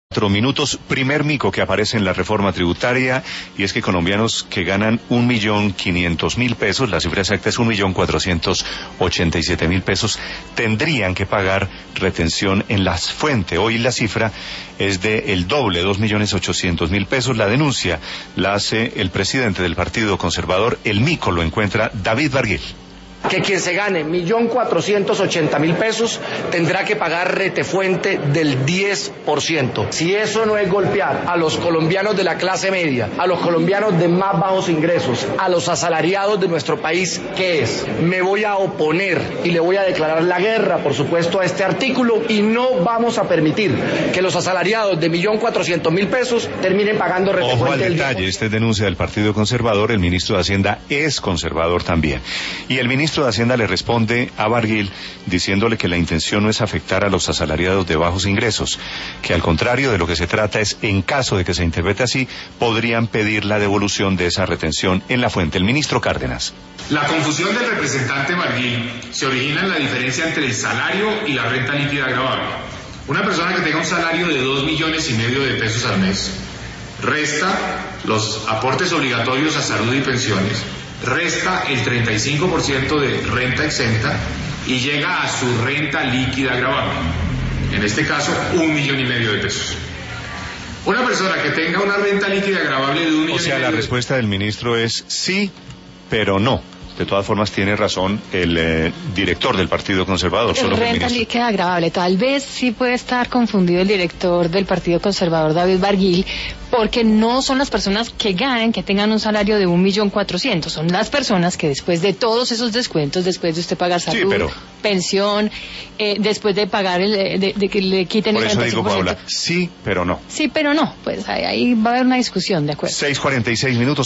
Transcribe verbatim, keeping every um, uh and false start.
Cuatro minutos, primer mico que aparece en la reforma tributaria, y es que colombianos que ganan un millón quinientos mil pesos, la cifra exacta es un millón cuatrocientos ochenta y siete mil pesos, tendrían que pagar retención en la fuente. Hoy la cifra es de el doble, dos millones ochocientos mil pesos. La denuncia la hace el presidente del Partido Conservador. El mico lo encuentra David Barguil. Que quien se gane un millón cuatrocientos ochenta mil pesos tendrá que pagar retefuente del diez por ciento. Si eso no es golpear a los colombianos de la clase media, a los colombianos de más bajos ingresos, a los asalariados de nuestro país, ¿qué es? Me voy a oponer y le voy a declarar la guerra, por supuesto, a este artículo, y no vamos a permitir que los asalariados de un millón cuatrocientos mil pesos terminen pagando retefuente. Ojo al del detalle, esta es denuncia del Partido Conservador. El ministro de Hacienda es conservador también. Y el ministro El ministro de Hacienda le responde a Barguil diciéndole que la intención no es afectar a los asalariados de bajos ingresos, que al contrario de lo que se trata es, en caso de que se interprete así, podrían pedir la devolución de esa retención en la fuente. El ministro Cárdenas. La confusión del representante Barguil se origina en la diferencia entre el salario y la renta líquida agravable. Una persona que tenga un salario de dos millones y medio de pesos al mes resta los aportes obligatorios a salud y pensiones, resta el treinta y cinco por ciento de renta exenta y llega a su renta líquida agravable, en este caso un millón y medio de pesos. Una persona que tenga una renta líquida agravable de un millón O sea, y la medio respuesta del ministro es sí, pero no. De todas formas, tiene razón el eh, director del Partido Conservador. Solo que el Renta ministro... líquida agravable. Tal vez sí puede estar confundido el director del Partido Conservador, David Barguil, porque no son las personas que ganen, que tengan un salario de un millón cuatrocientos. Son las personas que después de todos esos descuentos, después de usted pagar salud, Sí, pero... pensión, eh, después de pagar, el, de, de que le quiten Por el eso treinta y cinco por ciento. digo, Paula, sí, pero no. Sí, pero no. Pues ahí, ahí va a haber una discusión, ¿de acuerdo? seis cuarenta y seis minutos.